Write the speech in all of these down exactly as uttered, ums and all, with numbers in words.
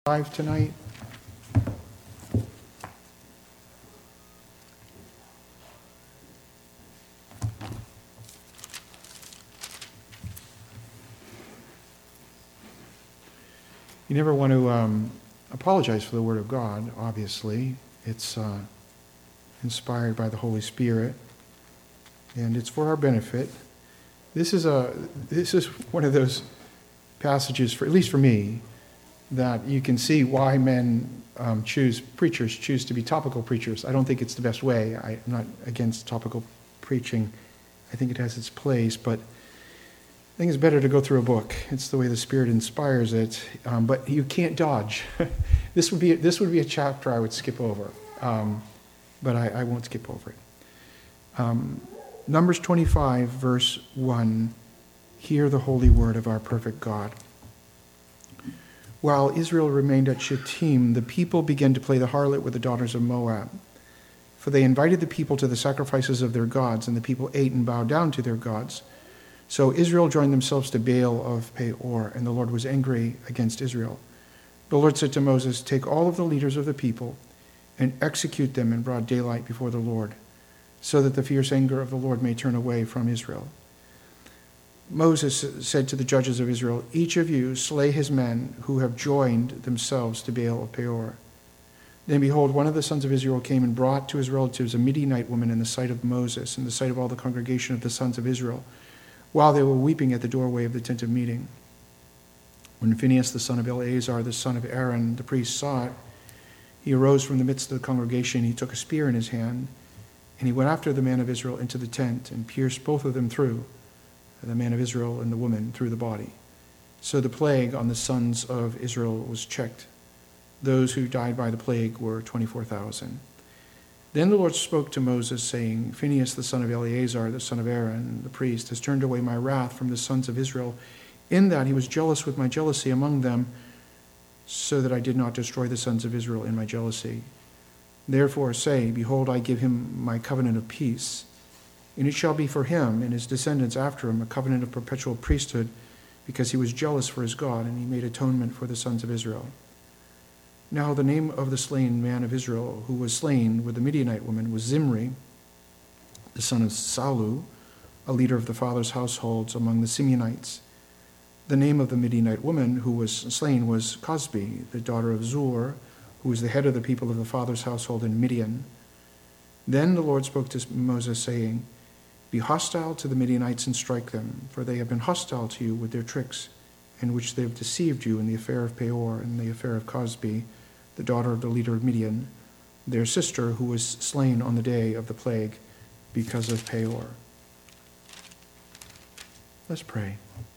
Five tonight. You never want to um, apologize for the Word of God, obviously. It's uh, inspired by the Holy Spirit, and it's for our benefit. This is a this is one of those passages, for at least for me, that you can see why men um, choose, preachers choose to be topical preachers. I don't think it's the best way. I, I'm not against topical preaching. I think it has its place, but I think it's better to go through a book. It's the way the Spirit inspires it, um, but you can't dodge. this would be this would be a chapter I would skip over, um, but I, I won't skip over it. Um, Numbers twenty-five, verse one, hear the holy word of our perfect God. While Israel remained at Shittim, the people began to play the harlot with the daughters of Moab. For they invited the people to the sacrifices of their gods, and the people ate and bowed down to their gods. So Israel joined themselves to Baal of Peor, and the Lord was angry against Israel. The Lord said to Moses, "Take all of the leaders of the people and execute them in broad daylight before the Lord, so that the fierce anger of the Lord may turn away from Israel." Moses said to the judges of Israel, "Each of you slay his men who have joined themselves to Baal of Peor." Then behold, one of the sons of Israel came and brought to his relatives a Midianite woman in the sight of Moses, in the sight of all the congregation of the sons of Israel, while they were weeping at the doorway of the tent of meeting. When Phinehas the son of Eleazar, the son of Aaron, the priest, saw it, he arose from the midst of the congregation, he took a spear in his hand, and he went after the man of Israel into the tent, and pierced both of them through, the man of Israel and the woman through the body. So the plague on the sons of Israel was checked. Those who died by the plague were twenty-four thousand. Then the Lord spoke to Moses, saying, "Phinehas the son of Eleazar, the son of Aaron, the priest, has turned away my wrath from the sons of Israel, in that he was jealous with my jealousy among them, so that I did not destroy the sons of Israel in my jealousy. Therefore say, behold, I give him my covenant of peace. And it shall be for him and his descendants after him a covenant of perpetual priesthood, because he was jealous for his God, and he made atonement for the sons of Israel." Now the name of the slain man of Israel, who was slain with the Midianite woman, was Zimri, the son of Salu, a leader of the father's households among the Simeonites. The name of the Midianite woman who was slain was Cosbi, the daughter of Zur, who was the head of the people of the father's household in Midian. Then the Lord spoke to Moses, saying, "Be hostile to the Midianites and strike them, for they have been hostile to you with their tricks, in which they have deceived you in the affair of Peor and the affair of Cosbi, the daughter of the leader of Midian, their sister who was slain on the day of the plague because of Peor." Let's pray.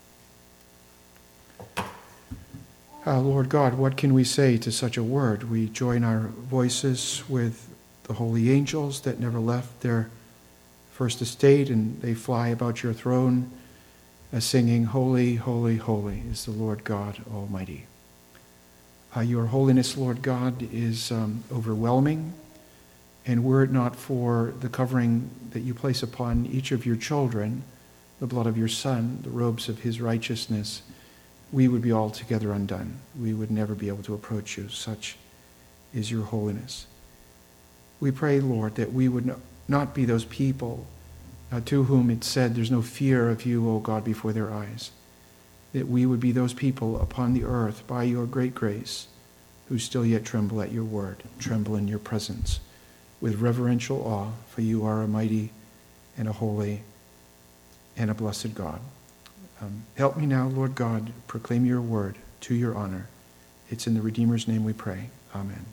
Uh, Lord God, what can we say to such a word? We join our voices with the holy angels that never left their first estate, and they fly about your throne, uh, singing, "Holy, holy, holy is the Lord God Almighty." Uh, your holiness, Lord God, is um, overwhelming, and were it not for the covering that you place upon each of your children, the blood of your Son, the robes of his righteousness, we would be altogether undone. We would never be able to approach you. Such is your holiness. We pray, Lord, that we would not be those people uh, to whom it said there's no fear of you, O God, before their eyes. That we would be those people upon the earth by your great grace who still yet tremble at your word, tremble in your presence with reverential awe, for you are a mighty and a holy and a blessed God. Um, help me now, Lord God, proclaim your word to your honor. It's in the Redeemer's name we pray. Amen.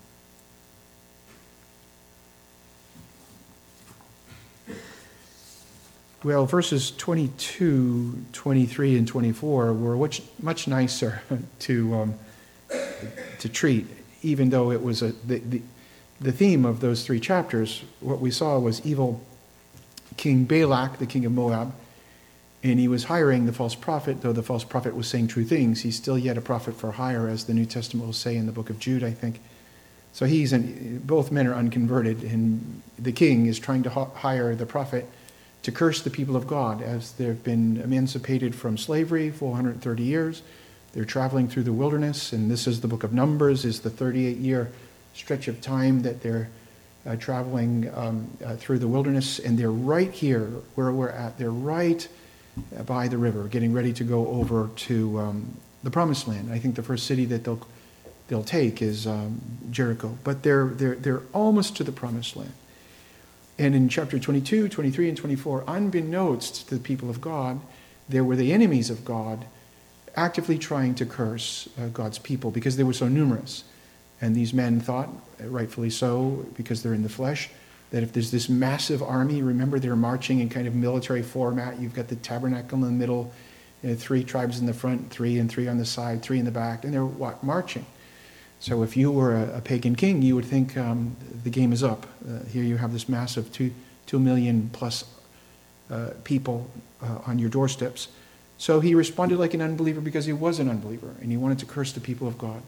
Well, verses twenty-two, twenty-three, and twenty-four were much, much nicer to um, to treat, even though it was a the, the the theme of those three chapters. What we saw was evil King Balak, the king of Moab, and he was hiring the false prophet. Though the false prophet was saying true things, he's still yet a prophet for hire, as the New Testament will say in the book of Jude, I think. So he's an, both men are unconverted, and the king is trying to hire the prophet to curse the people of God, as they've been emancipated from slavery for one hundred thirty years. They're traveling through the wilderness, and this is the book of Numbers, is the thirty-eight year stretch of time that they're uh, traveling um, uh, through the wilderness, and they're right here where we're at. They're right by the river, getting ready to go over to um, the Promised Land. I think the first city that they'll they'll take is um, Jericho, but they're they're they're almost to the Promised Land. And in chapter twenty-two, twenty-three, and twenty-four, unbeknownst to the people of God, there were the enemies of God actively trying to curse uh, God's people because they were so numerous. And these men thought, rightfully so, because they're in the flesh, that if there's this massive army, remember they're marching in kind of military format. You've got the tabernacle in the middle, you know, three tribes in the front, three and three on the side, three in the back, and they're what, marching. So if you were a, a pagan king, you would think um, the game is up. Uh, here you have this massive two, two million plus uh, people uh, on your doorsteps. So he responded like an unbeliever because he was an unbeliever, and he wanted to curse the people of God.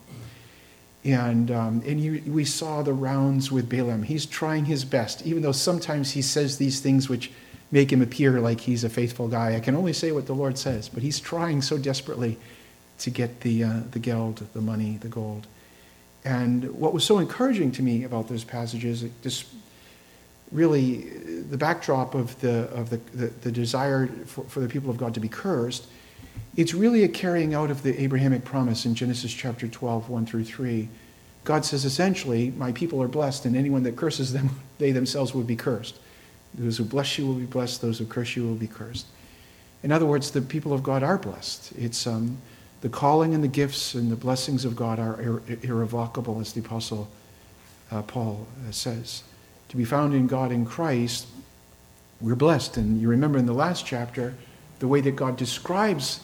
And um, and you, we saw the rounds with Balaam. He's trying his best, even though sometimes he says these things which make him appear like he's a faithful guy. I can only say what the Lord says, but he's trying so desperately to get the uh, the geld, the money, the gold. And what was so encouraging to me about those passages, just really the backdrop of the of the, the, the desire for, for the people of God to be cursed, it's really a carrying out of the Abrahamic promise in Genesis chapter twelve, one through three. God says essentially, my people are blessed, and anyone that curses them, they themselves will be cursed. Those who bless you will be blessed, those who curse you will be cursed. In other words, the people of God are blessed. It's um, the calling and the gifts and the blessings of God are ir- irrevocable, as the Apostle uh, Paul uh, says. To be found in God in Christ, we're blessed. And you remember in the last chapter, the way that God describes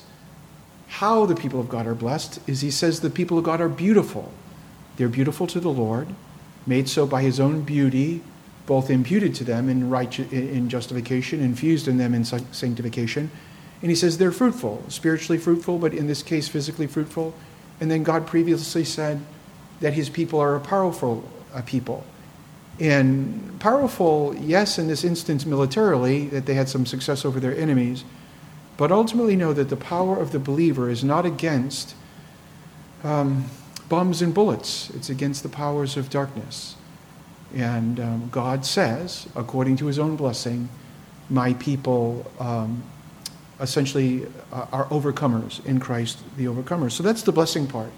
how the people of God are blessed is he says the people of God are beautiful. They're beautiful to the Lord, made so by his own beauty, both imputed to them in, righteous, in justification, infused in them in sanctification. And he says they're fruitful, spiritually fruitful, but in this case physically fruitful. And then God previously said that his people are a powerful uh, people. And powerful, yes, in this instance militarily, that they had some success over their enemies, but ultimately know that the power of the believer is not against um, bombs and bullets. It's against the powers of darkness. And um, God says, according to his own blessing, my people um, essentially uh, are overcomers in Christ, the overcomers. So that's the blessing part.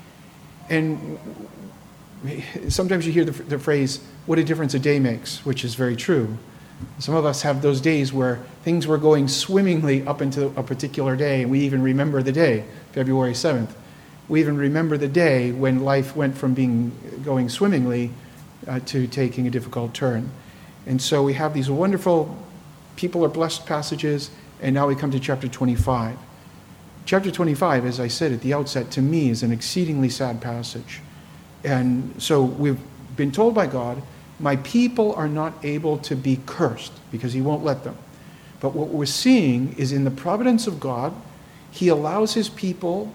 And sometimes you hear the, the phrase, what a difference a day makes, which is very true. Some of us have those days where things were going swimmingly up into a particular day, and we even remember the day, February seventh. We even remember the day when life went from being going swimmingly uh, to taking a difficult turn. And so we have these wonderful people are blessed passages, and now we come to chapter twenty-five. Chapter twenty-five, as I said at the outset, to me is an exceedingly sad passage. And so we've been told by God, my people are not able to be cursed because he won't let them. But what we're seeing is in the providence of God, he allows his people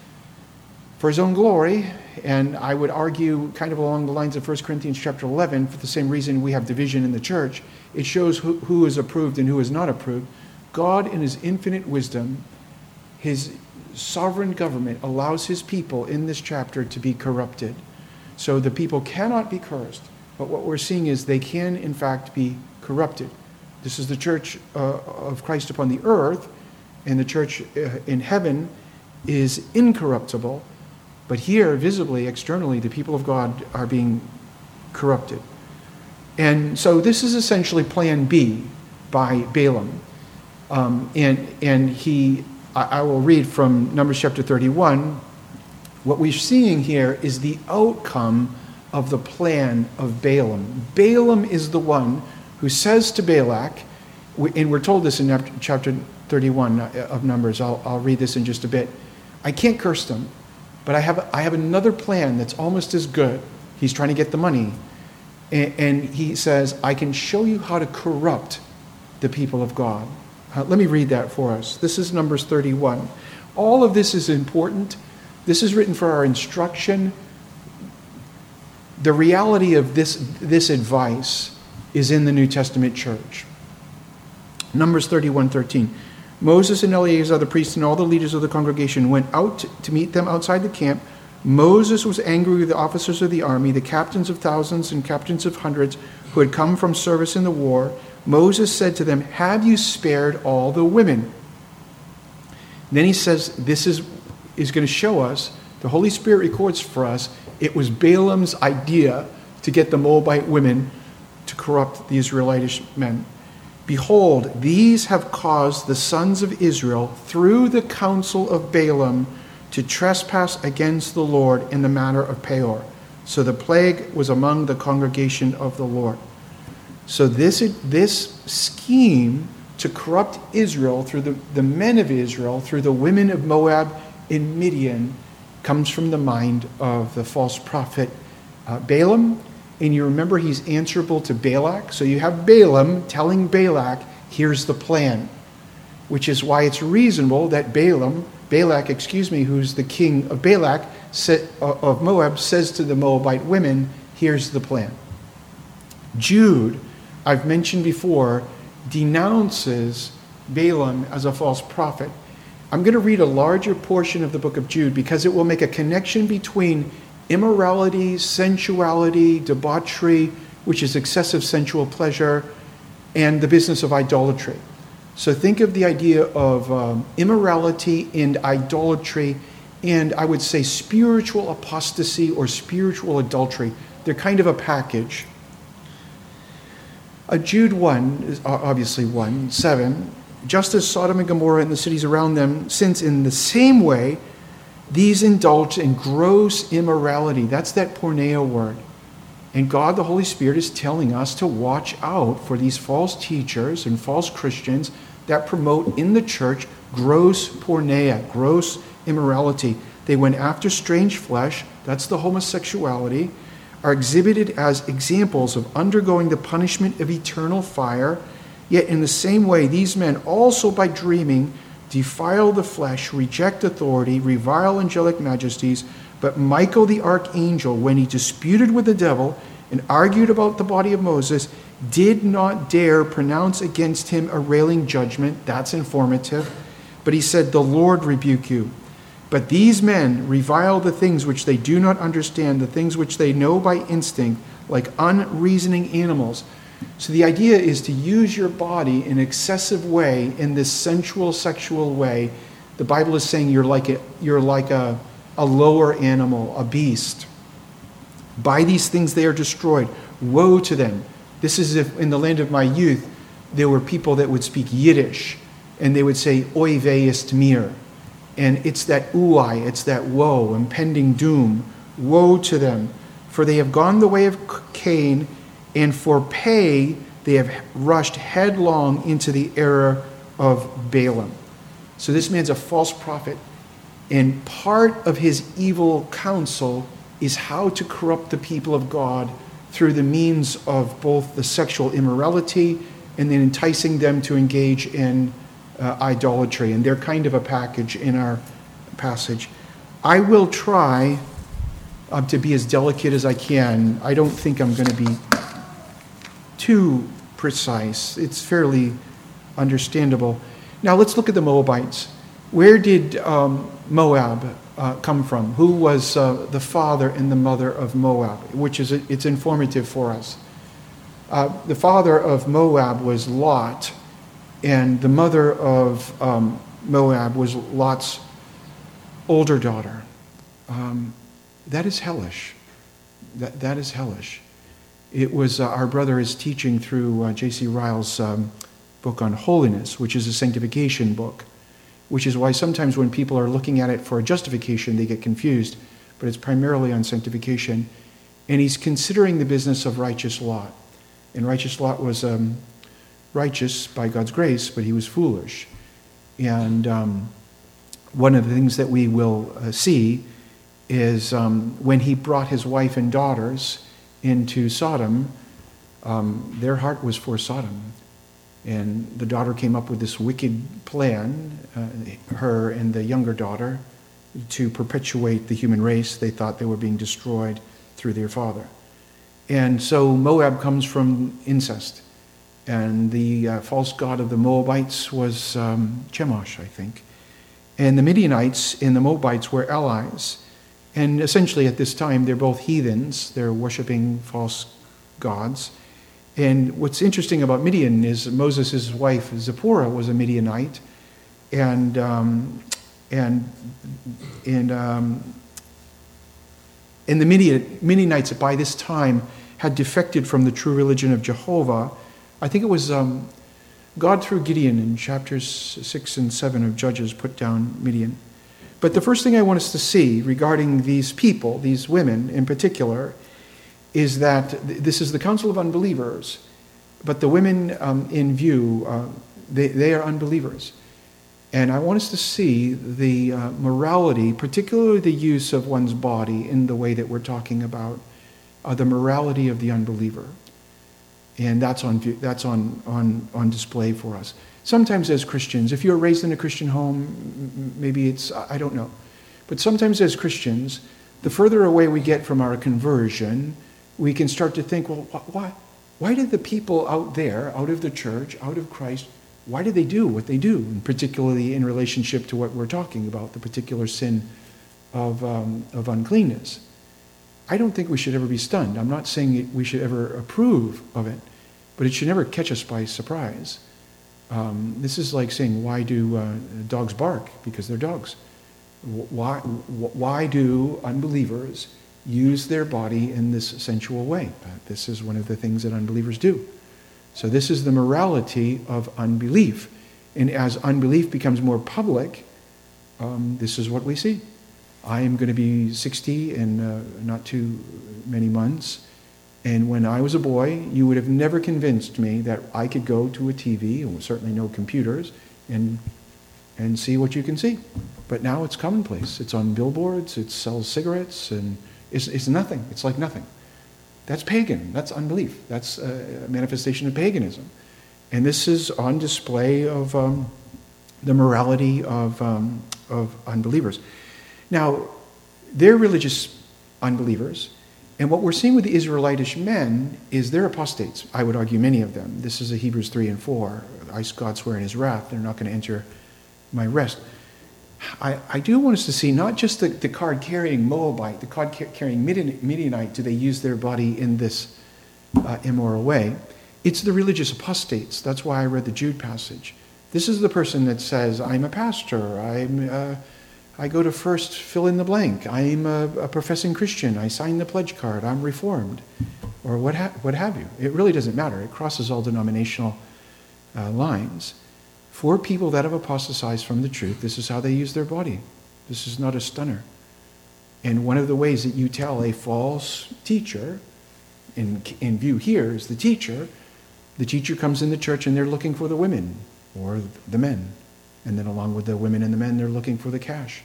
for his own glory, and I would argue kind of along the lines of First Corinthians chapter eleven, for the same reason we have division in the church. It shows who, who is approved and who is not approved. God in his infinite wisdom, his sovereign government, allows his people in this chapter to be corrupted. So the people cannot be cursed, but what we're seeing is they can in fact be corrupted. This is the church uh, of Christ upon the earth, and the church uh, in heaven is incorruptible. But here, visibly, externally, the people of God are being corrupted. And so this is essentially plan B by Balaam. Um, and and he, I, I will read from Numbers chapter thirty-one. What we're seeing here is the outcome of the plan of Balaam. Balaam is the one who says to Balak, and we're told this in chapter thirty-one of Numbers. I'll, I'll read this in just a bit. I can't curse them, but I have I have another plan that's almost as good. He's trying to get the money. And, and he says, I can show you how to corrupt the people of God. Uh, let me read that for us. This is Numbers thirty-one. All of this is important. This is written for our instruction. The reality of this, this advice is in the New Testament church. Numbers thirty-one thirteen. Moses and Eleazar the priest and all the leaders of the congregation went out to meet them outside the camp. Moses was angry with the officers of the army, the captains of thousands and captains of hundreds who had come from service in the war. Moses said to them, "Have you spared all the women?" Then he says, this is, is going to show us, the Holy Spirit records for us, it was Balaam's idea to get the Moabite women to corrupt the Israelitish men. "Behold, these have caused the sons of Israel through the counsel of Balaam to trespass against the Lord in the matter of Peor. So the plague was among the congregation of the Lord." So this, this scheme to corrupt Israel through the, the men of Israel, through the women of Moab in Midian, comes from the mind of the false prophet uh, Balaam. And you remember he's answerable to Balak. So you have Balaam telling Balak, here's the plan. Which is why it's reasonable that Balaam, Balak, excuse me, who's the king of Balak, of Moab, says to the Moabite women, here's the plan. Jude, I've mentioned before, denounces Balaam as a false prophet. I'm going to read a larger portion of the book of Jude because it will make a connection between immorality, sensuality, debauchery, which is excessive sensual pleasure, and the business of idolatry. So think of the idea of um, immorality and idolatry, and I would say spiritual apostasy or spiritual adultery. They're kind of a package. Uh, Jude one, is obviously one, seven, just as Sodom and Gomorrah and the cities around them, since in the same way these indulged in gross immorality. That's that porneia word. And God, the Holy Spirit, is telling us to watch out for these false teachers and false Christians that promote in the church gross porneia, gross immorality. They went after strange flesh, that's the homosexuality, are exhibited as examples of undergoing the punishment of eternal fire. Yet in the same way, these men also by dreaming defile the flesh, reject authority, revile angelic majesties. But Michael the archangel, when he disputed with the devil and argued about the body of Moses, did not dare pronounce against him a railing judgment. That's informative. But he said, "The Lord rebuke you." But these men revile the things which they do not understand, the things which they know by instinct, like unreasoning animals. So the idea is to use your body in an excessive way, in this sensual, sexual way. The Bible is saying you're like a, you're like a, a lower animal, a beast. By these things they are destroyed. Woe to them. This is if in the land of my youth, there were people that would speak Yiddish, and they would say, "Oy vey ist mir." And it's that uai, it's that woe, impending doom. Woe to them, for they have gone the way of Cain, and for pay they have rushed headlong into the error of Balaam. So this man's a false prophet, and part of his evil counsel is how to corrupt the people of God through the means of both the sexual immorality and then enticing them to engage in uh, idolatry. And they're kind of a package in our passage. I will try um, to be as delicate as I can. I don't think I'm going to be too precise. It's fairly understandable. Now let's look at the Moabites. Where did um, Moab uh, come from? Who was uh, the father and the mother of Moab? Which is, it's informative for us. Uh, the father of Moab was Lot, and the mother of um, Moab was Lot's older daughter. Um, that is hellish. That, that is hellish. It was, uh, our brother is teaching through uh, J C Ryle's um, book on holiness, which is a sanctification book, which is why sometimes when people are looking at it for a justification, they get confused, but it's primarily on sanctification. And he's considering the business of righteous Lot. And righteous Lot was um, righteous by God's grace, but he was foolish. And um, one of the things that we will uh, see is um, when he brought his wife and daughters into Sodom, um, their heart was for Sodom. And the daughter came up with this wicked plan, uh, her and the younger daughter, to perpetuate the human race. They thought they were being destroyed through their father. And so Moab comes from incest. And the uh, false god of the Moabites was um, Chemosh, I think. And the Midianites and the Moabites were allies. And essentially at this time, they're both heathens. They're worshiping false gods. And what's interesting about Midian is Moses' wife, Zipporah, was a Midianite. And, um, and, and, um, and the Midian, Midianites by this time had defected from the true religion of Jehovah. I think it was um, God through Gideon in chapters six and seven of Judges put down Midian. But the first thing I want us to see regarding these people, these women in particular, is that this is the council of unbelievers, but the women um, in view, uh, they, they are unbelievers. And I want us to see the uh, morality, particularly the use of one's body in the way that we're talking about, uh, the morality of the unbeliever. And that's on that's on, on, on display for us. Sometimes as Christians, if you're raised in a Christian home, maybe it's, I don't know. But sometimes as Christians, the further away we get from our conversion, we can start to think, well, why, why did the people out there, out of the church, out of Christ, why did they do what they do? And particularly in relationship to what we're talking about, the particular sin of, um, of uncleanness. I don't think we should ever be stunned. I'm not saying we should ever approve of it, but it should never catch us by surprise. Um, this is like saying, why do uh, dogs bark? Because they're dogs. Why, why do unbelievers use their body in this sensual way? Uh, this is one of the things that unbelievers do. So this is the morality of unbelief. And as unbelief becomes more public, um, this is what we see. I am going to be sixty in uh, not too many months. And when I was a boy, you would have never convinced me that I could go to a T V, and certainly no computers, and and see what you can see. But now it's commonplace. It's on billboards, it sells cigarettes, and it's, it's nothing. It's like nothing. That's pagan. That's unbelief. That's a manifestation of paganism. And this is on display of um, the morality of, um, of unbelievers. Now, they're religious unbelievers, and what we're seeing with the Israelitish men is they're apostates. I would argue many of them. This is a Hebrews three and four. I, God swear in his wrath, they're not going to enter my rest. I, I do want us to see not just the, the card-carrying Moabite, the card-carrying Midianite, do they use their body in this uh, immoral way. It's the religious apostates. That's why I read the Jude passage. This is the person that says, I'm a pastor, I'm, uh, I go to first fill in the blank, I'm a, a professing Christian, I sign the pledge card, I'm Reformed, or what, ha- what have you. It really doesn't matter. It crosses all denominational uh, lines. For people that have apostatized from the truth, this is how they use their body. This is not a stunner. And one of the ways that you tell a false teacher, in, in view here is the teacher, the teacher comes in the church and they're looking for the women or the men. And then along with the women and the men, they're looking for the cash.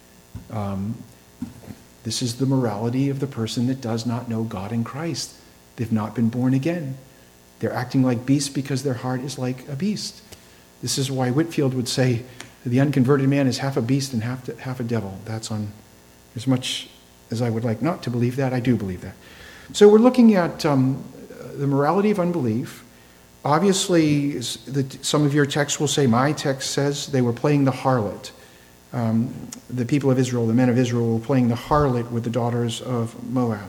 Um, this is the morality of the person that does not know God in Christ. They've not been born again. They're acting like beasts because their heart is like a beast. This is why Whitefield would say the unconverted man is half a beast and half, half a devil. That's on, as much as I would like not to believe that, I do believe that. So we're looking at um, the morality of unbelief. Obviously, the, some of your texts will say, my text says they were playing the harlot. Um, the people of Israel, the men of Israel, were playing the harlot with the daughters of Moab.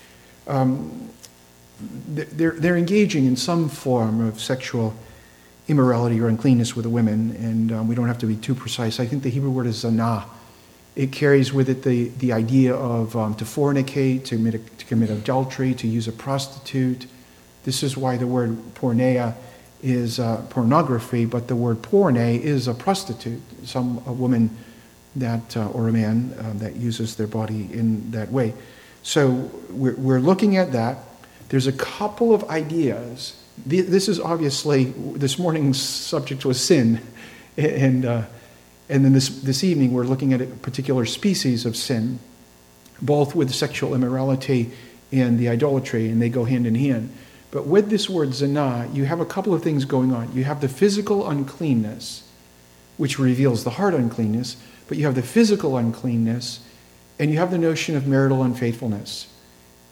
Um, they're, they're engaging in some form of sexual immorality or uncleanness with the women, and um, we don't have to be too precise. I think the Hebrew word is zanah. It carries with it the, the idea of um, to fornicate, to commit, to commit adultery, to use a prostitute. This is why the word porneia is uh, pornography, but the word porne is a prostitute, some a woman that uh, or a man uh, that uses their body in that way. So we're, we're looking at that. There's a couple of ideas. This is obviously, this morning's subject was sin, and uh, and then this, this evening we're looking at a particular species of sin, both with sexual immorality and the idolatry, and they go hand in hand. But with this word zanah, you have a couple of things going on. You have the physical uncleanness, which reveals the heart uncleanness, but you have the physical uncleanness, and you have the notion of marital unfaithfulness.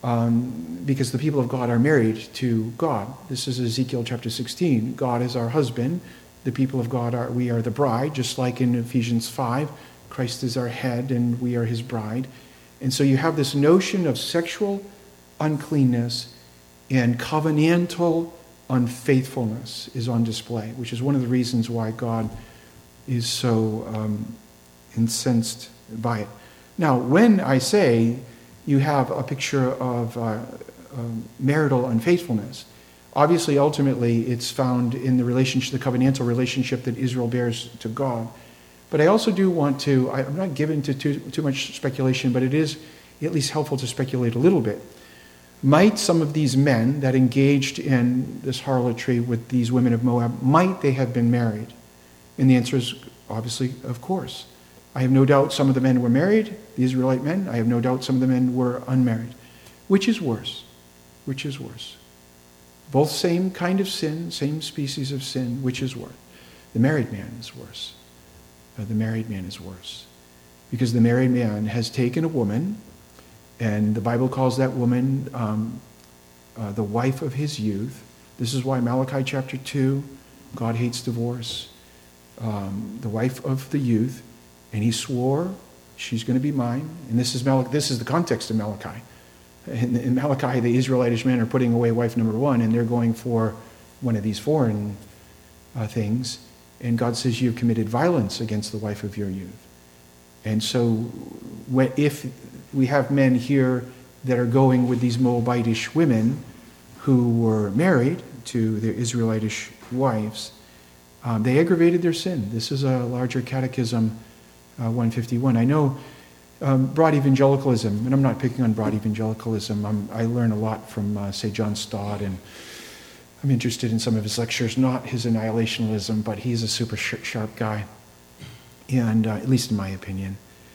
um, because the people of God are married to God. This is Ezekiel chapter sixteen. God is our husband. The people of God are, we are the bride, just like in Ephesians five. Christ is our head and we are his bride. And so you have this notion of sexual uncleanness and covenantal unfaithfulness is on display, which is one of the reasons why God is so um, incensed by it. Now, when I say you have a picture of uh, um, marital unfaithfulness, obviously, ultimately, it's found in the relationship, the covenantal relationship that Israel bears to God. But I also do want to, I'm not given to too, too much speculation, but it is at least helpful to speculate a little bit. Might some of these men that engaged in this harlotry with these women of Moab, might they have been married? And the answer is obviously, of course. I have no doubt some of the men were married, the Israelite men. I have no doubt some of the men were unmarried. Which is worse? Which is worse? Both same kind of sin, same species of sin. Which is worse? The married man is worse. Uh, the married man is worse. Because the married man has taken a woman, and the Bible calls that woman um, uh, the wife of his youth. This is why Malachi chapter two, God hates divorce. Um, the wife of the youth, and he swore, she's going to be mine. And this is Mal- this is the context of Malachi. In, in Malachi, the Israelitish men are putting away wife number one, and they're going for one of these foreign uh, things. And God says, you've committed violence against the wife of your youth. And so when, if we have men here that are going with these Moabitish women who were married to their Israelitish wives, um, they aggravated their sin. This is a larger catechism, uh, one fifty-one. I know um, broad evangelicalism, and I'm not picking on broad evangelicalism. I'm, I learn a lot from, uh, say, John Stott, and I'm interested in some of his lectures, not his annihilationism, but he's a super sharp guy, and uh, at least in my opinion.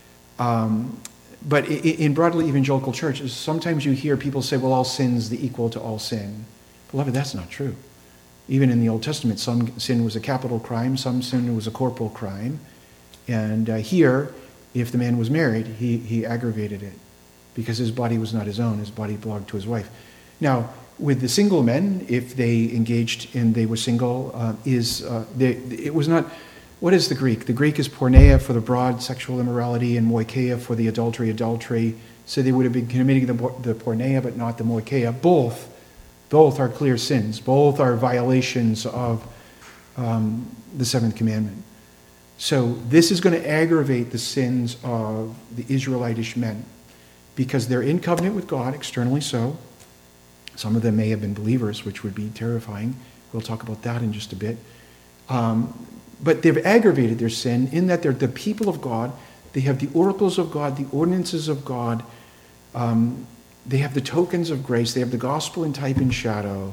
Um, but in broadly evangelical churches, sometimes you hear people say, well, all sin's the equal to all sin. Beloved, that's not true. Even in the Old Testament, some sin was a capital crime, some sin was a corporal crime. And uh, here, if the man was married, he, he aggravated it because his body was not his own. His body belonged to his wife. Now, with the single men, if they engaged and they were single, uh, is uh, they, it was not, what is the Greek? The Greek is porneia for the broad sexual immorality and moikeia for the adultery, adultery. So they would have been committing the, the porneia but not the moikeia. Both, both are clear sins. Both are violations of um, the seventh commandment. So this is going to aggravate the sins of the Israelitish men because they're in covenant with God, externally so. Some of them may have been believers, which would be terrifying. We'll talk about that in just a bit. Um, but they've aggravated their sin in that they're the people of God. They have the oracles of God, the ordinances of God. Um, they have the tokens of grace. They have the gospel in type and shadow.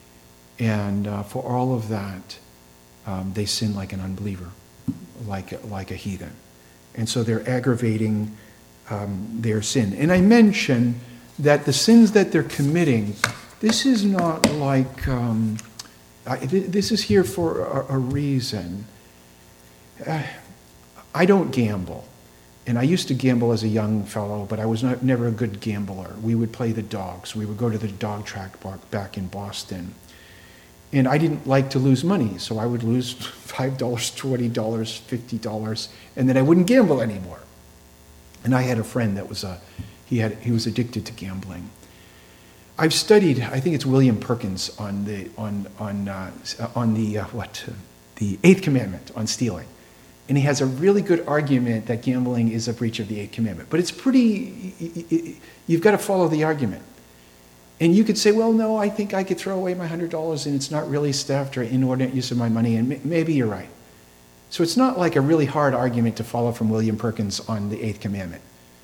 And uh, for all of that, um, they sin like an unbeliever, like, like a heathen. And so they're aggravating um, their sin. And I mention that the sins that they're committing, this is not like, um, I, this is here for a, a reason. Uh, I don't gamble. And I used to gamble as a young fellow, but I was not, never a good gambler. We would play the dogs. We would go to the dog track back in Boston. And I didn't like to lose money, so I would lose five dollars, twenty dollars, fifty dollars, and then I wouldn't gamble anymore. And I had a friend that was a, he had he was addicted to gambling. I've studied, I think it's William Perkins on the on on uh, on the uh, what the Eighth Commandment on stealing, and he has a really good argument that gambling is a breach of the Eighth Commandment. But it's pretty, you've got to follow the argument. And you could say, well, no, I think I could throw away my one hundred dollars and it's not really theft or inordinate use of my money, and maybe you're right. So it's not like a really hard argument to follow from William Perkins on the Eighth Commandment.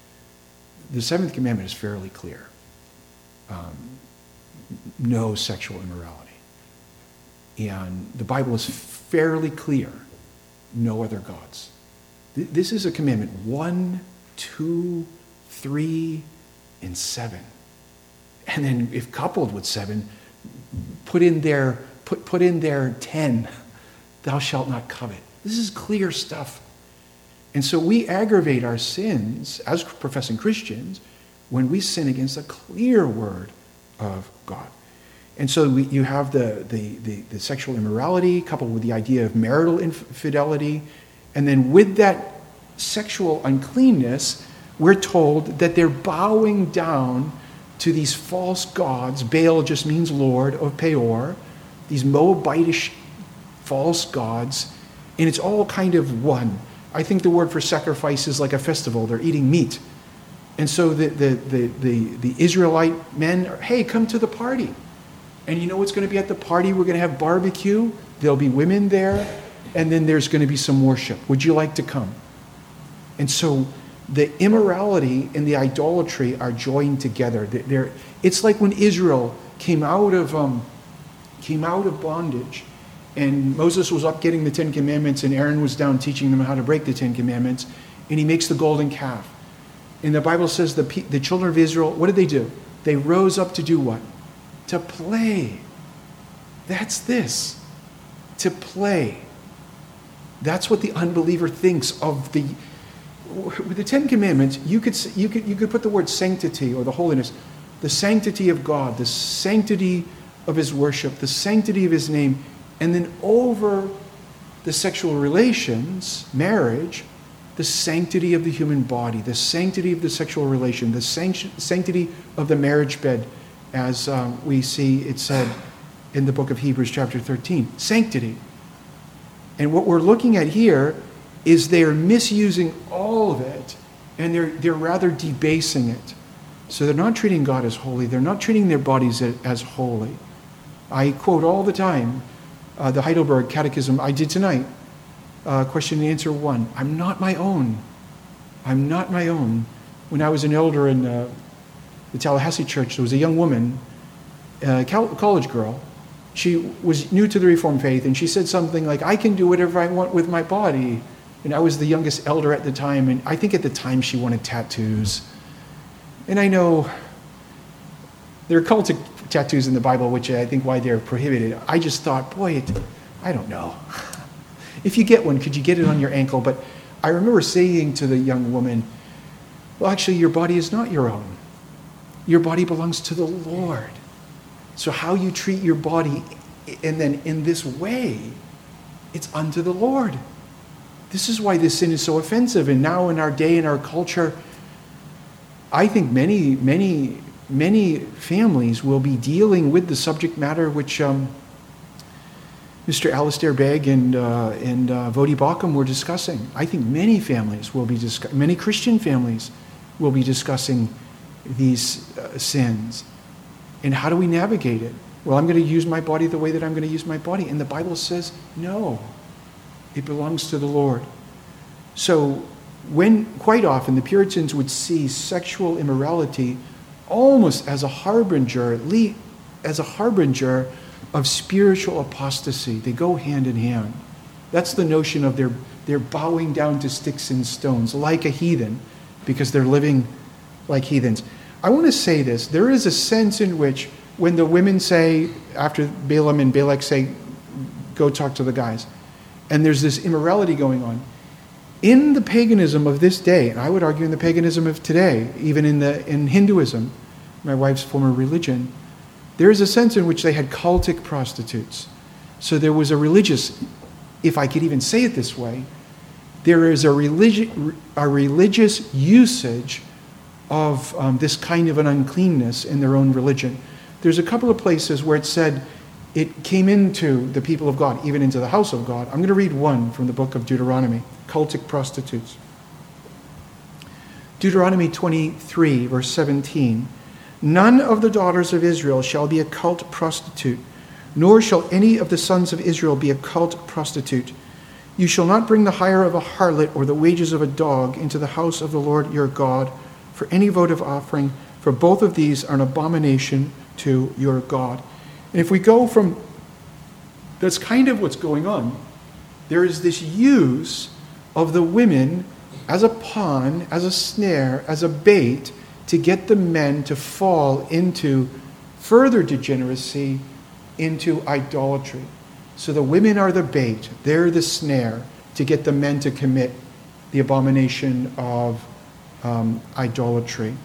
The Seventh Commandment is fairly clear. Um, no sexual immorality. And the Bible is fairly clear. No other gods. This is a commandment. One, two, three, and seven. And then if coupled with seven, put in there, put, put in there ten. Thou shalt not covet. This is clear stuff. And so we aggravate our sins as professing Christians when we sin against a clear word of God. And so we, you have the, the, the, the sexual immorality coupled with the idea of marital infidelity. And then with that sexual uncleanness, we're told that they're bowing down to these false gods. Baal just means Lord of Peor. These Moabitish false gods. And it's all kind of one. I think the word for sacrifice is like a festival. They're eating meat. And so the, the, the, the, the Israelite men are, hey, come to the party. And you know what's going to be at the party? We're going to have barbecue. There'll be women there. And then there's going to be some worship. Would you like to come? And so the immorality and the idolatry are joined together. They're, it's like when Israel came out of um, came out of bondage, and Moses was up getting the Ten Commandments, and Aaron was down teaching them how to break the Ten Commandments, and he makes the golden calf. And the Bible says the the children of Israel, what did they do? They rose up to do what? To play. That's this. To play. That's what the unbeliever thinks of the. With the Ten Commandments, you could you could you could put the word sanctity or the holiness, the sanctity of God, the sanctity of His worship, the sanctity of His name, and then over the sexual relations, marriage, the sanctity of the human body, the sanctity of the sexual relation, the sanctity of the marriage bed, as uh, we see it said in the book of Hebrews chapter thirteen. Sanctity. And what we're looking at here is they're misusing all of it, and they're they're rather debasing it. So they're not treating God as holy. They're not treating their bodies as holy. I quote all the time uh, the Heidelberg Catechism I did tonight. Uh, question and answer one. I'm not my own. I'm not my own. When I was an elder in uh, the Tallahassee church, there was a young woman, a college girl. She was new to the Reformed faith, and she said something like, I can do whatever I want with my body. And I was the youngest elder at the time, and I think at the time she wanted tattoos. And I know there are cultic tattoos in the Bible, which I think why they're prohibited. I just thought, boy, it, I don't know. If you get one, could you get it on your ankle? But I remember saying to the young woman, well, actually, your body is not your own. Your body belongs to the Lord. So how you treat your body, and then in this way, it's unto the Lord. This is why this sin is so offensive. And now in our day, in our culture, I think many, many, many families will be dealing with the subject matter which um, Mister Alistair Begg and uh, and uh, Vodi Bakum were discussing. I think many families will be discuss- many Christian families will be discussing these uh, sins. And how do we navigate it? Well, I'm going to use my body the way that I'm going to use my body. And the Bible says, no, it belongs to the Lord. So when quite often the Puritans would see sexual immorality almost as a harbinger, as a harbinger of spiritual apostasy. They go hand in hand. That's the notion of their, they're bowing down to sticks and stones like a heathen because they're living like heathens. I want to say this. There is a sense in which when the women say, after Balaam and Balak say, go talk to the guys, and there's this immorality going on, in the paganism of this day, and I would argue in the paganism of today, even in the in Hinduism, my wife's former religion, there is a sense in which they had cultic prostitutes. So there was a religious, if I could even say it this way, there is a, religi- a religious usage of um, this kind of an uncleanness in their own religion. There's a couple of places where it said it came into the people of God, even into the house of God. I'm going to read one from the book of Deuteronomy, cultic prostitutes. Deuteronomy twenty-three, verse seventeen. None of the daughters of Israel shall be a cult prostitute, nor shall any of the sons of Israel be a cult prostitute. You shall not bring the hire of a harlot or the wages of a dog into the house of the Lord your God for any votive offering, for both of these are an abomination to your God. And if we go from, that's kind of what's going on. There is this use of the women as a pawn, as a snare, as a bait to get the men to fall into further degeneracy, into idolatry. So the women are the bait, they're the snare to get the men to commit the abomination of um, idolatry.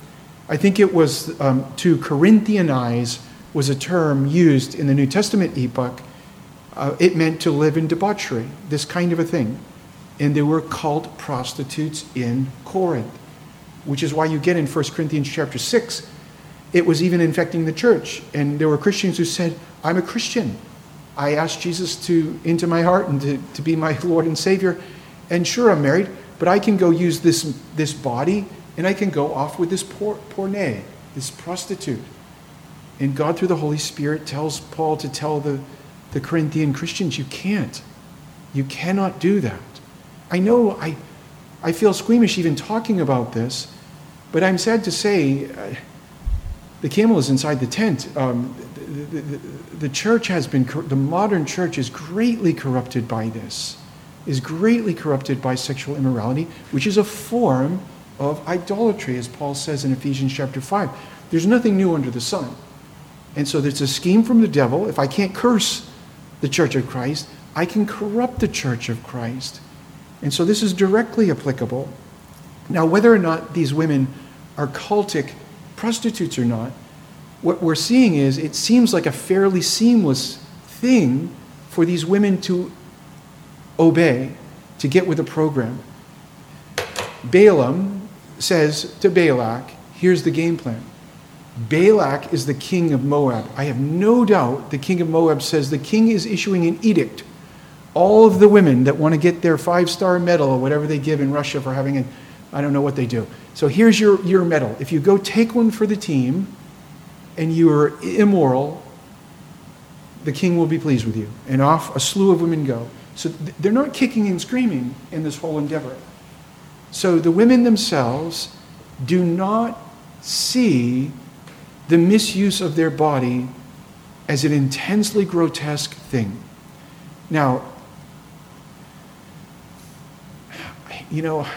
I think it was um, to Corinthianize was a term used in the New Testament epoch. Uh, it meant to live in debauchery, this kind of a thing. And there were cult prostitutes in Corinth, which is why you get in First Corinthians chapter six, it was even infecting the church. And there were Christians who said, I'm a Christian. I asked Jesus to into my heart and to, to be my Lord and Savior. And sure, I'm married, but I can go use this, this body and I can go off with this poor, porne, this prostitute. And God, through the Holy Spirit, tells Paul to tell the, the Corinthian Christians, you can't. You cannot do that. I know I, I feel squeamish even talking about this, but I'm sad to say uh, the camel is inside the tent. Um, the, the, the church has been, the modern church is greatly corrupted by this, is greatly corrupted by sexual immorality, which is a form of idolatry, as Paul says in Ephesians chapter five. There's nothing new under the sun. And so there's a scheme from the devil. If I can't curse the church of Christ, I can corrupt the church of Christ. And so this is directly applicable. Now, whether or not these women are cultic prostitutes or not, what we're seeing is it seems like a fairly seamless thing for these women to obey, to get with the program. Balaam says to Balak, here's the game plan. Balak is the king of Moab. I have no doubt the king of Moab says the king is issuing an edict. All of the women that want to get their five-star medal or whatever they give in Russia for having a, I don't know what they do. So here's your, your medal. If you go take one for the team and you are immoral, the king will be pleased with you. And off a slew of women go. So th- they're not kicking and screaming in this whole endeavor. So the women themselves do not see the misuse of their body as an intensely grotesque thing. Now, you know,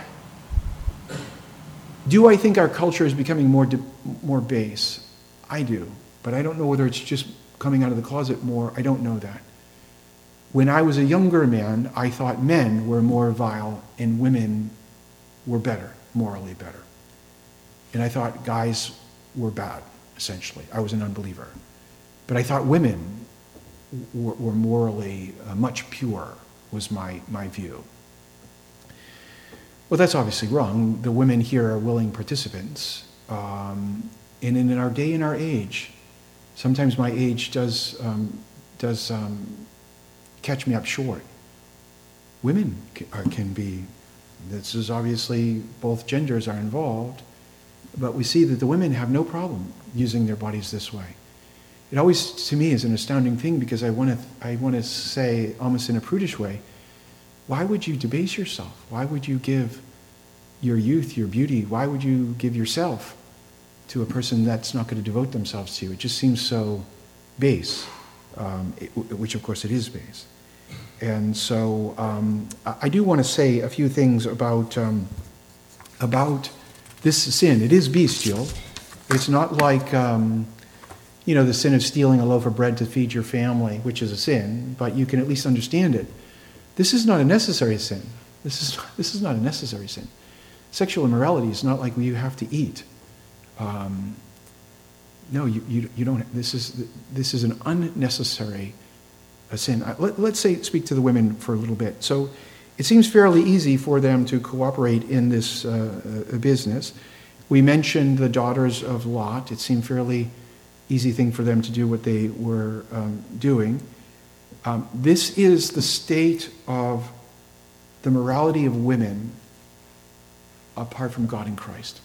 do I think our culture is becoming more de- more base? I do, but I don't know whether it's just coming out of the closet more. I don't know that. When I was a younger man, I thought men were more vile and women were better, morally better. And I thought guys were bad, essentially. I was an unbeliever. But I thought women were, were morally uh, much pure, was my, my view. Well, that's obviously wrong. The women here are willing participants. Um, and in our day and our age, sometimes my age does, um, does um, catch me up short. Women can, can be, this is obviously both genders are involved, but we see that the women have no problem using their bodies this way. It always, to me, is an astounding thing because I want to I want to say, almost in a prudish way, why would you debase yourself? Why would you give your youth, your beauty, why would you give yourself to a person that's not going to devote themselves to you? It just seems so base, um, it, which of course it is base. And so um, I do want to say a few things about um, about this sin. It is bestial. It's not like, um, you know, the sin of stealing a loaf of bread to feed your family, which is a sin, but you can at least understand it. This is not a necessary sin. This is this is not a necessary sin. Sexual immorality is not like you have to eat. Um, no, you, you you don't. This is this is an unnecessary sin. Let, let's say speak to the women for a little bit. So, it seems fairly easy for them to cooperate in this uh, business. We mentioned the daughters of Lot. It seemed fairly easy thing for them to do what they were um, doing. Um, this is the state of the morality of women apart from God in Christ.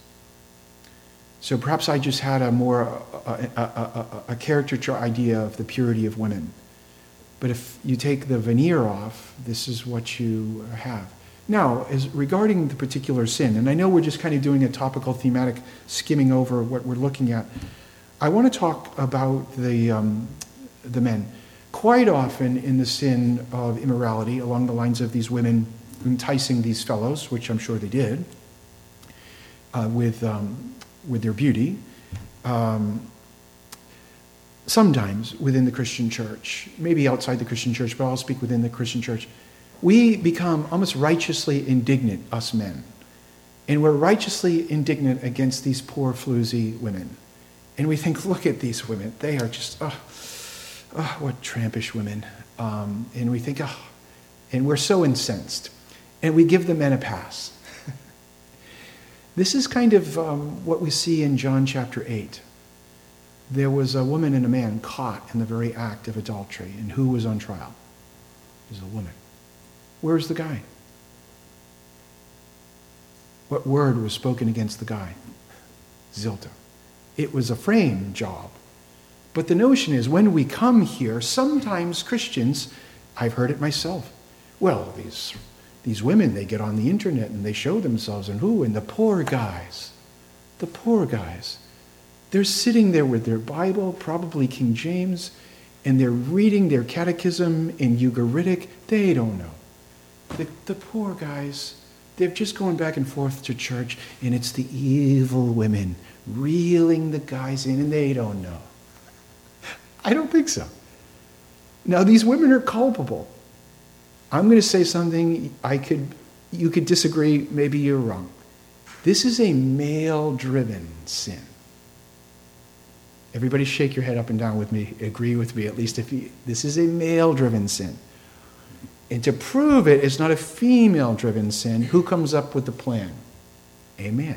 So perhaps I just had a more a, a, a, a caricature idea of the purity of women. But if you take the veneer off, this is what you have. Now, as regarding the particular sin, and I know we're just kind of doing a topical thematic skimming over what we're looking at, I want to talk about the um, the men. Quite often in the sin of immorality, along the lines of these women enticing these fellows, which I'm sure they did, uh, with um, with their beauty, um, sometimes within the Christian church, maybe outside the Christian church, but I'll speak within the Christian church, we become almost righteously indignant, us men. And we're righteously indignant against these poor floozy women. And we think, look at these women. They are just, oh, oh what trampish women. Um, and we think, oh, and we're so incensed. And we give the men a pass. This is kind of um, what we see in John chapter eight. There was a woman and a man caught in the very act of adultery. And who was on trial? It was a woman. Where's the guy? What word was spoken against the guy? Zilta. It was a frame job. But the notion is, when we come here, sometimes Christians, I've heard it myself, well, these these women, they get on the internet and they show themselves, and who? And the poor guys. The poor guys. They're sitting there with their Bible, probably King James, and they're reading their catechism in Ugaritic. They don't know. The, the poor guys, they're just going back and forth to church, and it's the evil women reeling the guys in, and they don't know. I don't think so. Now, these women are culpable. I'm going to say something I could, you could disagree, maybe you're wrong. This is a male-driven sin. Everybody shake your head up and down with me, agree with me, at least if you, this is a male-driven sin. And to prove it, it's not a female-driven sin. Who comes up with the plan? A man.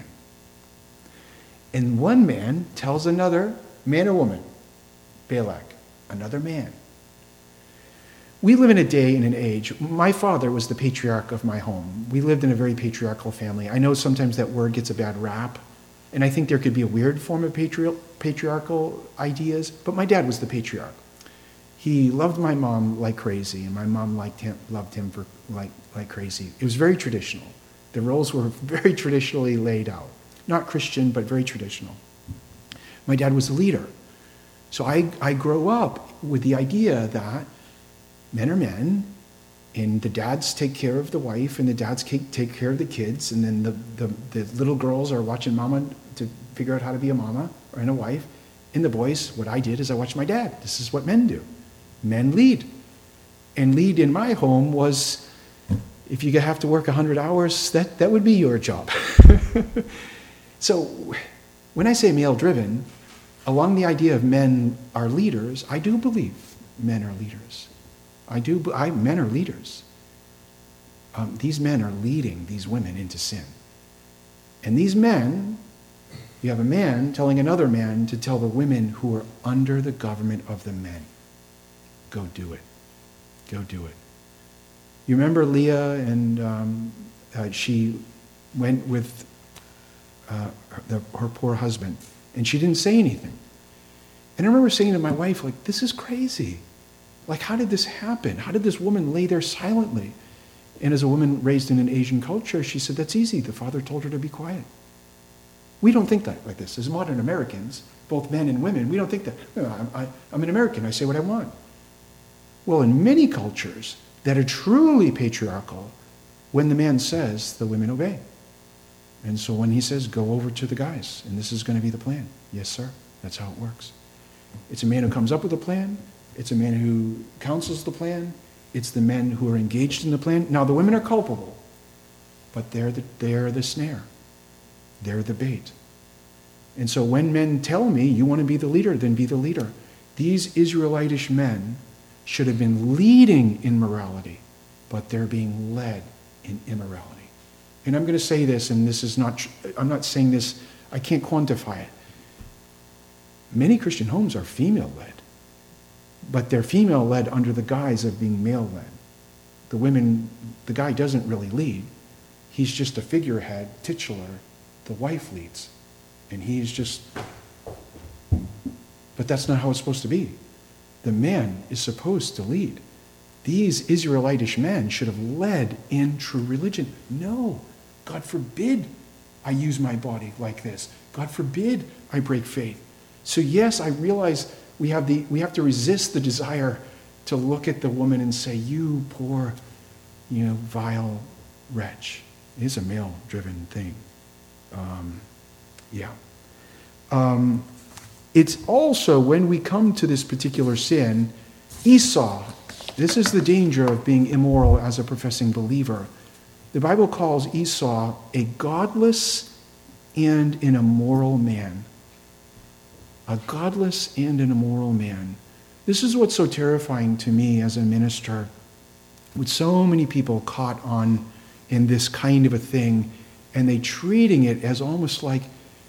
And one man tells another, man or woman, Balak, another man. We live in a day and an age. My father was the patriarch of my home. We lived in a very patriarchal family. I know sometimes that word gets a bad rap, and I think there could be a weird form of patri- patriarchal ideas, but my dad was the patriarch. He loved my mom like crazy, and my mom liked him, loved him for like, like crazy. It was very traditional. The roles were very traditionally laid out. Not Christian, but very traditional. My dad was a leader. So I, I grow up with the idea that men are men, and the dads take care of the wife, and the dads take care of the kids, and then the, the, the little girls are watching mama to figure out how to be a mama or and a wife. And the boys, what I did is I watched my dad. This is what men do. Men lead. And lead in my home was, if you have to work one hundred hours, that, that would be your job. So when I say male-driven, along the idea of men are leaders, I do believe men are leaders. I do. I, men are leaders. Um, these men are leading these women into sin. And these men, you have a man telling another man to tell the women who are under the government of the men, go do it. Go do it. You remember Leah, and um, uh, she went with uh, her, the, her poor husband, and she didn't say anything. And I remember saying to my wife, like, this is crazy. Like, how did this happen? How did this woman lay there silently? And as a woman raised in an Asian culture, she said, that's easy. The father told her to be quiet. We don't think that like this. As modern Americans, both men and women, we don't think that. No, I'm, I, I'm an American. I say what I want. Well, in many cultures that are truly patriarchal, when the man says, the women obey. And so when he says, go over to the guys, and this is going to be the plan. Yes, sir. That's how it works. It's a man who comes up with a plan. It's a man who counsels the plan. It's the men who are engaged in the plan. Now, the women are culpable, but they're the, they're the snare. They're the bait. And so when men tell me, you want to be the leader, then be the leader. These Israelitish men should have been leading in morality, but they're being led in immorality. And I'm going to say this, and this is not, I'm not saying this, I can't quantify it. Many Christian homes are female-led, but they're female-led under the guise of being male-led. The women, the guy doesn't really lead. He's just a figurehead, titular. The wife leads. And he's just, but that's not how it's supposed to be. The man is supposed to lead. These Israelitish men should have led in true religion. No, God forbid I use my body like this. God forbid I break faith. So yes, I realize we have the we have to resist the desire to look at the woman and say, you poor, you know, vile wretch. It is a male-driven thing. Um, yeah. Um, it's also, when we come to this particular sin, Esau, this is the danger of being immoral as a professing believer. The Bible calls Esau a godless and an immoral man. A godless and an immoral man. This is what's so terrifying to me as a minister, with so many people caught on in this kind of a thing, and they treating it as almost like,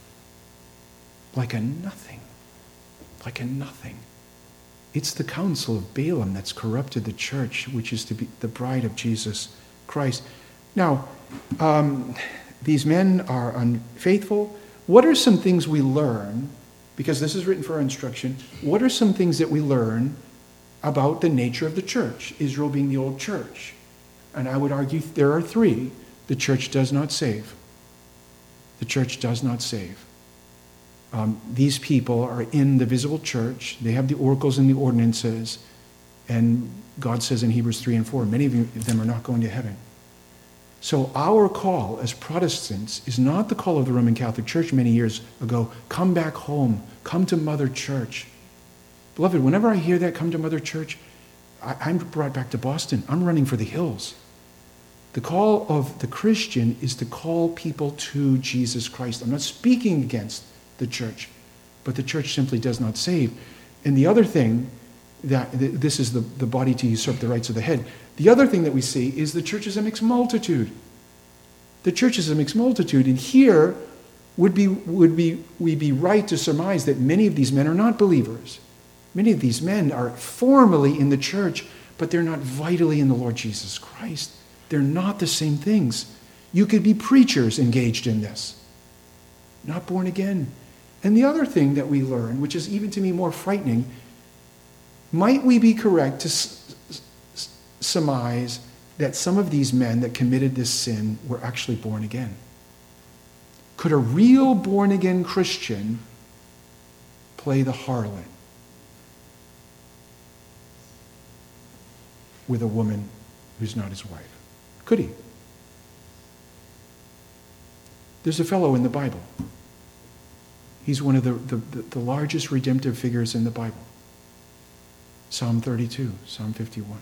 like a nothing. Like a nothing. It's the counsel of Balaam that's corrupted the church, which is to be the bride of Jesus Christ. Now, um, these men are unfaithful. What are some things we learn, because this is written for our instruction, what are some things that we learn about the nature of the church, Israel being the old church? And I would argue there are three. The church does not save. The church does not save. Um, these people are in the visible church. They have the oracles and the ordinances. And God says in Hebrews three and four, many of them are not going to heaven. So our call as Protestants is not the call of the Roman Catholic Church many years ago, come back home, come to Mother Church. Beloved, whenever I hear that, come to Mother Church, I, I'm brought back to Boston. I'm running for the hills. The call of the Christian is to call people to Jesus Christ. I'm not speaking against the church, but the church simply does not save. And the other thing, that this is the, the body to usurp the rights of the head. The other thing that we see is the church is a mixed multitude. The church is a mixed multitude, and here would be would be we be right to surmise that many of these men are not believers. Many of these men are formally in the church, but they're not vitally in the Lord Jesus Christ. They're not the same things. You could be preachers engaged in this, not born again. And the other thing that we learn, which is even to me more frightening, might we be correct to s- s- surmise that some of these men that committed this sin were actually born again? Could a real born-again Christian play the harlot with a woman who's not his wife? Could he? There's a fellow in the Bible. He's one of the, the, the largest redemptive figures in the Bible. Psalm thirty-two, Psalm fifty-one.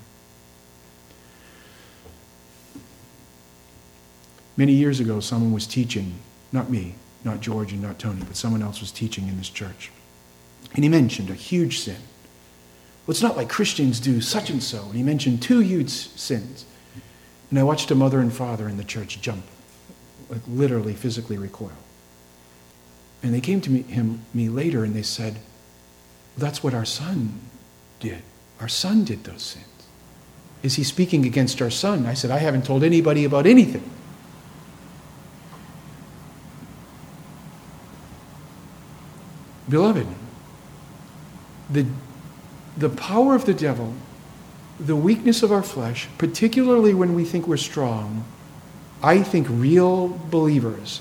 Many years ago, someone was teaching, not me, not George and not Tony, but someone else was teaching in this church. And he mentioned a huge sin. Well, it's not like Christians do such and so. And he mentioned two huge sins. And I watched a mother and father in the church jump, like literally physically recoil. And they came to me, him, me later and they said, well, that's what our son did. Our son did those sins. Is he speaking against our son? I said, I haven't told anybody about anything. Beloved, the, the power of the devil, the weakness of our flesh, particularly when we think we're strong, I think real believers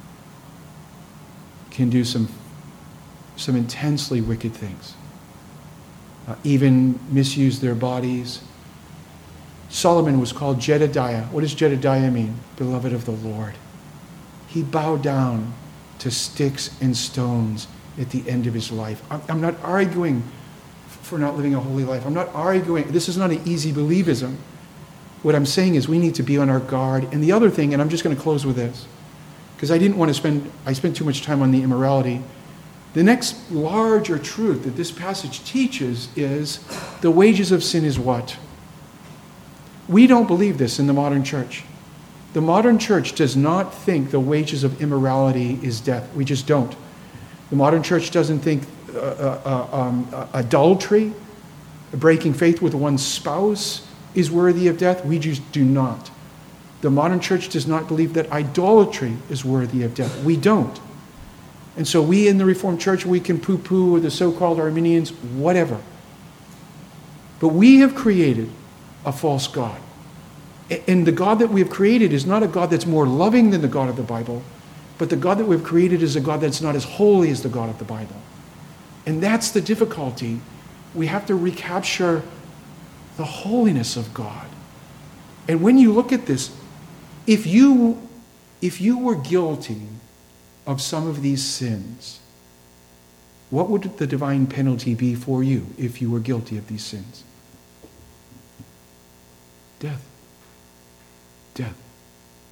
can do some, some intensely wicked things. Uh, even misuse their bodies. Solomon was called Jedediah. What does Jedediah mean? Beloved of the Lord. He bowed down to sticks and stones at the end of his life. I'm, I'm not arguing for not living a holy life. I'm not arguing. This is not an easy believism. What I'm saying is we need to be on our guard. And the other thing, and I'm just going to close with this, because I didn't want to spend, I spent too much time on the immorality. The next larger truth that this passage teaches is the wages of sin is what? We don't believe this in the modern church. The modern church does not think the wages of immorality is death. We just don't. The modern church doesn't think uh, uh, um, uh, adultery, breaking faith with one's spouse is worthy of death. We just do not. The modern church does not believe that idolatry is worthy of death. We don't. And so we in the Reformed Church, we can poo-poo the so-called Arminians, whatever. But we have created a false God. And the God that we have created is not a God that's more loving than the God of the Bible, but the God that we've created is a God that's not as holy as the God of the Bible. And that's the difficulty. We have to recapture the holiness of God. And when you look at this, if you, if you were guilty of some of these sins, what would the divine penalty be for you if you were guilty of these sins? Death. Death.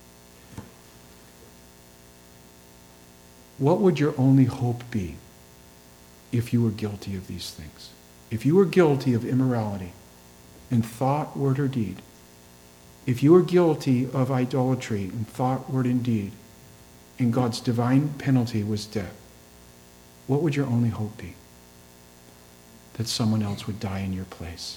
what would your only hope be if you were guilty of these things? If you were guilty of immorality in thought, word, or deed, if you were guilty of idolatry in thought, word, and deed, and God's divine penalty was death, what would your only hope be? That someone else would die in your place.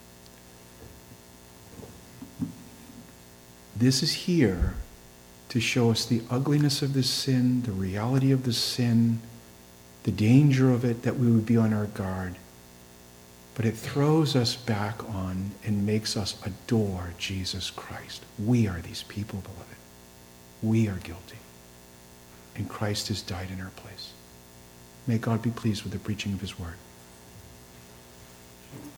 This is here to show us the ugliness of this sin, the reality of the sin, the danger of it, that we would be on our guard. But it throws us back on and makes us adore Jesus Christ. We are these people, beloved. We are guilty. And Christ has died in our place. May God be pleased with the preaching of his word.